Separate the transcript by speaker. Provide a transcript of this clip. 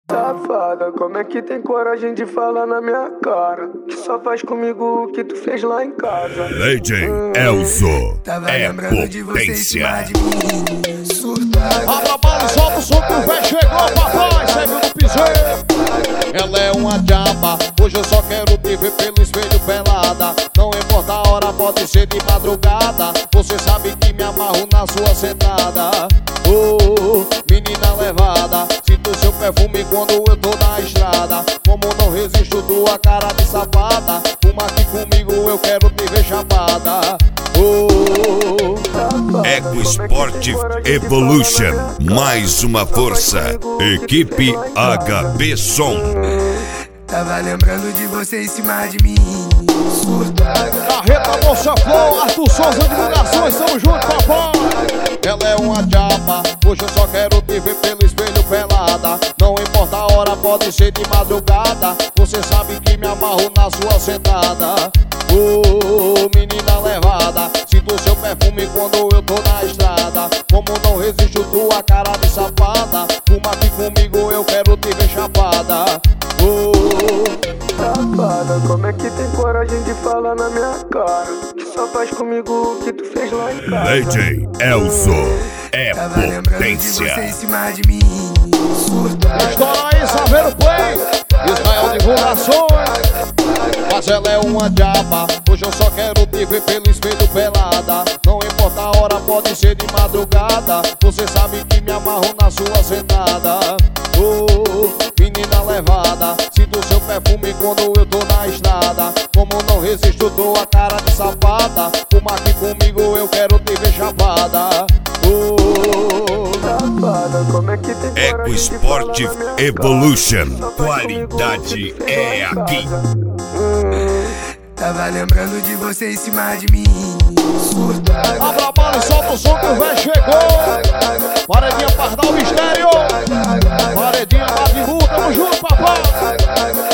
Speaker 1: Safada, como é que tem coragem de falar na minha cara? Que só faz comigo o que tu fez lá em casa.
Speaker 2: DJ Elzo
Speaker 3: Tava
Speaker 2: é
Speaker 3: lembrando de você em cima
Speaker 2: potência.
Speaker 3: de mim. Surtado.
Speaker 4: Abra a bala e solta o som que o véi chegou, papai, serve no piseiro. Ela é uma diaba, hoje eu só quero te ver pelo espelho pelada. Não importa a hora, pode ser de madrugada. Você sabe que me amarro na sua sentada. Oh, menina levada, sinto seu perfume quando eu tô na estrada. Como não resisto tua cara de safada. Fuma aqui comigo, eu quero te ver chapada. Oh,
Speaker 2: Eco Sportive Evolution, mais uma força. Equipe HB Som.
Speaker 3: Tava lembrando de você em cima de mim. Surtado.
Speaker 4: Carreta Moça Flor, Arthur Souza Divulgações, tamo junto, papai. Ela é uma diaba, hoje eu só quero te ver pelo espelho pelada. Não importa a hora, pode ser de madrugada. Você sabe que me amarro na sua sentada. Oh, menina levada, sinto seu perfume quando eu tô na estrada. Como não resisto tua cara de safada. Fuma aqui comigo, eu quero te ver chapada. Oh,
Speaker 1: Safada, como é que tem coragem de falar na minha cara? Que só faz comigo o que tu fez lá em casa.
Speaker 2: DJ Elzo é
Speaker 3: Tava lembrando de você em
Speaker 2: potência.
Speaker 3: cima de mim. Surtado.
Speaker 4: estoura aí, Saveiro Play, Israel Divulgações. Mas ela é uma diaba, hoje eu só quero te ver pelo espelho pelada. Não importa a hora, pode ser de madrugada. Você sabe que me amarro na sua sentada. Oh, menina levada, sinto seu perfume quando eu tô na estrada. Como não resisto tua cara de safada. Fuma aqui comigo, eu quero te ver chapada. Oh,
Speaker 1: Safada, como é que tem
Speaker 2: Eco
Speaker 1: coragem de
Speaker 2: Sportive
Speaker 1: falar na minha
Speaker 2: Evolution,
Speaker 1: cara? Só faz comigo
Speaker 2: qualidade
Speaker 1: o que tu fez lá
Speaker 2: é
Speaker 1: em
Speaker 2: aqui.
Speaker 1: casa.
Speaker 3: Tava lembrando de você em cima de mim. Surtado.
Speaker 4: abra a bala e solta o som que o véi chegou. Paredinha Pardal Mistério, Paredinha Madibu, tamo junto, papai.